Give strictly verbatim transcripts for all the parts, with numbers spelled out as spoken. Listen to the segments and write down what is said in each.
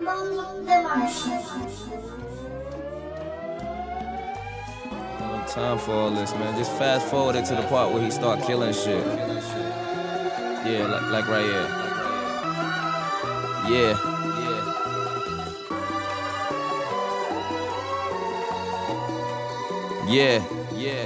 Molly the Martian. No time for all this, man. Just fast forward it to the part where he start killing shit. Yeah, like, like right here. Yeah. Yeah. Yeah.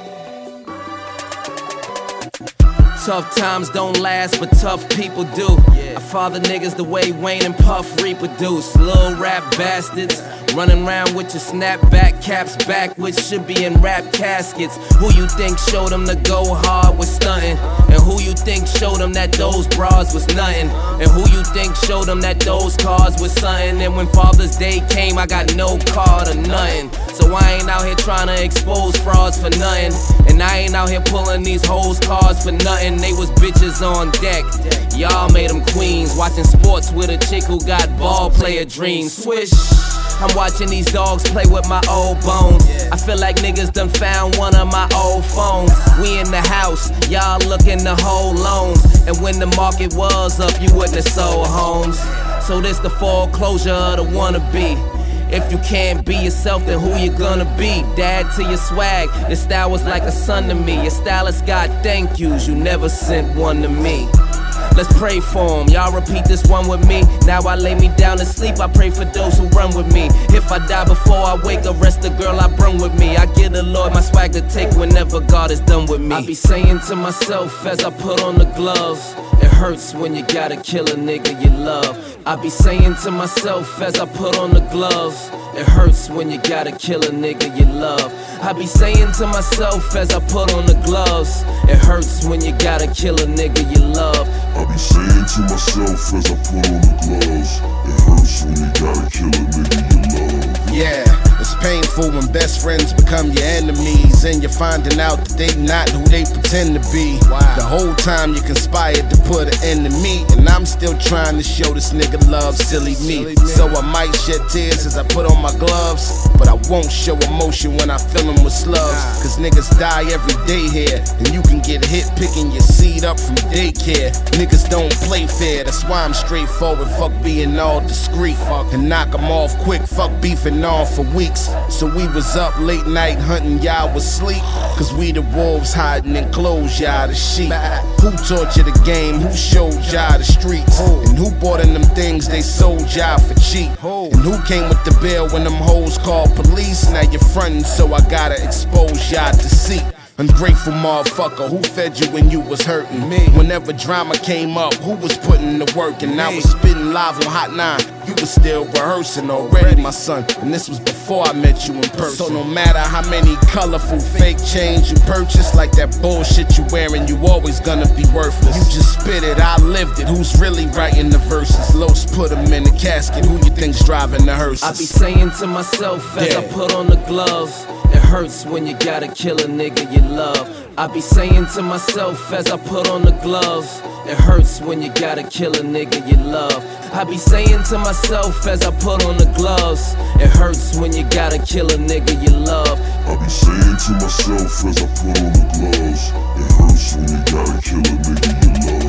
Tough times don't last, but tough people do. I father niggas the way Wayne and Puff reproduce. Little rap bastards running around with your snapback caps backwards, should be in rap caskets. Who you think showed them to go hard was stunting? And who you think showed them that those bras was nothing? And who you think showed them that those cars was something? And when Father's Day came, I got no card or nothing. So I ain't out here trying to expose frauds for nothing. And I ain't out here pulling these hoes cars for nothing. They was bitches on deck, y'all made them queens. Watching sports with a chick who got ball player dreams. Swish, I'm watching these dogs play with my old bones. I feel like niggas done found one of my old phones. We in the house, y'all looking to hold loans. And when the market was up, you wouldn't have sold homes. So this the foreclosure of the wannabe. If you can't be yourself, then who you gonna be? Dad to your swag, your style was like a son to me. Your stylist got thank yous, you never sent one to me. Let's pray for him, y'all repeat this one with me. Now I lay me down to sleep, I pray for those who run with me. If I die before I wake, arrest the girl I brung with me. I give the Lord my swag to take whenever God is done with me. I be saying to myself as I put on the gloves, it hurts when you gotta kill a nigga you love. I be saying to myself as I put on the gloves, it hurts when you gotta kill a nigga you love. I be saying to myself as I put on the gloves, it hurts when you gotta kill a nigga you love. I be saying to myself as I put on the gloves, it hurts when you gotta kill a nigga you love. Yeah, it's painful when best friends become your enemies, and you're finding out that they not who they pretend to be. Wow. The whole time you conspired to put an end to me, and I'm still trying to show this nigga love, silly me. So I might shed tears as I put on my gloves, but I won't show emotion when I fill them with slugs. Cause niggas die every day here, and you can get hit picking your seed up from daycare. Niggas don't play fair, that's why I'm straightforward. Fuck being all discreet, and knock them off quick. Fuck beefing on for weeks. So we was up late night hunting, y'all was sleep. Cause we the wolves hiding in clothes, y'all the sheep. Who taught you the game? Who showed y'all the streets? And who bought in them things they sold y'all for cheap? And who came with the bill when them hoes called police? Now you're frontin', so I gotta expose y'all to see. Ungrateful motherfucker, who fed you when you was hurting? Me. Whenever drama came up, who was putting the work? And I was spitting live on Hot nine, you was still rehearsing already, my son. And this was before I met you in person. So no matter how many colorful fake chains you purchase, like that bullshit you wearing, you always gonna be worthless. You just spit it, I lived it. Who's really writing the verses? Los put them in the casket, who you think's driving the hearses? I be saying to myself as yeah. I put on the gloves, it hurts when you gotta kill a nigga you love. I be saying to myself as I put on the gloves, it hurts when you gotta kill a nigga you love. I be saying to myself as I put on the gloves, it hurts when you gotta kill a nigga you love. I be saying to myself as I put on the gloves, it hurts when you gotta kill a nigga you love.